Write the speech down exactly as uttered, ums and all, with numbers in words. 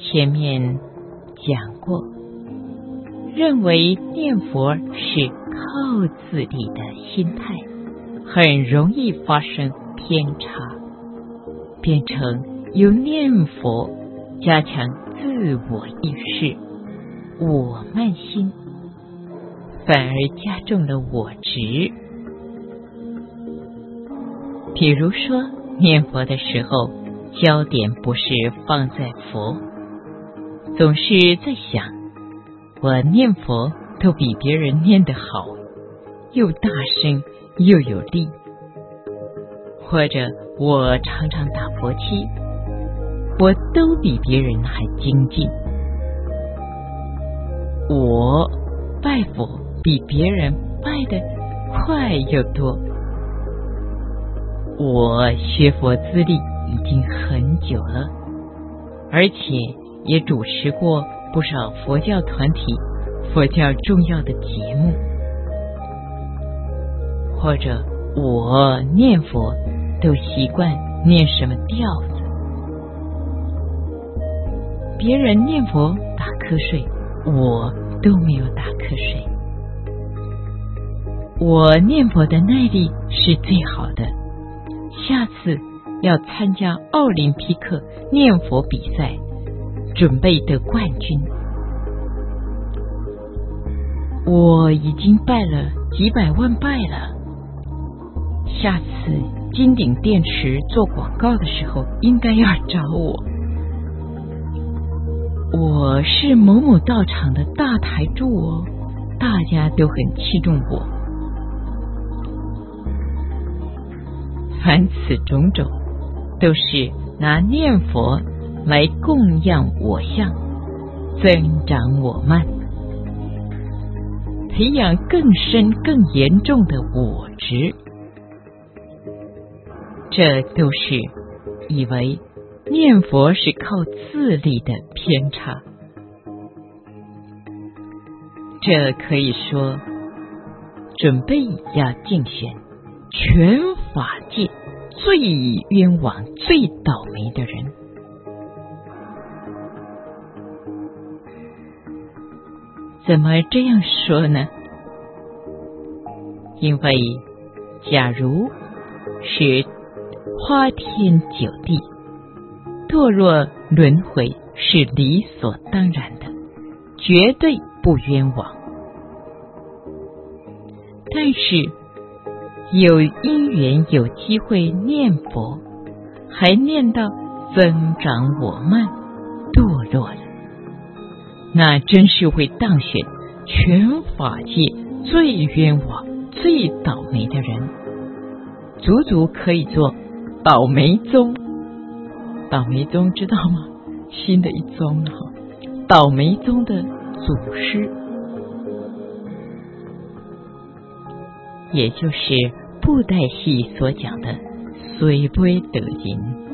前面讲过，认为念佛是靠自己的心态，很容易发生偏差，变成由念佛加强自我意识、我慢心，反而加重了我执。比如说念佛的时候，焦点不是放在佛，总是在想我念佛都比别人念得好，又大声又有力，或者我常常打佛七，我都比别人还精进，我拜佛比别人拜得快又多，我学佛资历已经很久了，而且也主持过不少佛教团体、佛教重要的节目，或者我念佛都习惯念什么调子，别人念佛打瞌睡，我都没有打瞌睡。我念佛的耐力是最好的，下次要参加奥林匹克念佛比赛，准备得冠军。我已经拜了几百万拜了，下次金鼎电池做广告的时候应该要找我。我是某某道场的大台柱哦，大家都很器重我。凡此种种，都是拿念佛来供养我相，增长我慢，培养更深更严重的我执。这都是以为念佛是靠自力的偏差。这可以说准备要竞选全法界最冤枉最倒霉的人。怎么这样说呢？因为假如是花天酒地，堕落轮回是理所当然的，绝对不冤枉。但是有因缘有机会念佛，还念到增长我慢，堕落了，那真是会当选全法界最冤枉最倒霉的人，足足可以做倒霉宗。倒霉宗知道吗？新的一宗啊，倒霉宗的祖师，也就是布袋戏所讲的水杯得金。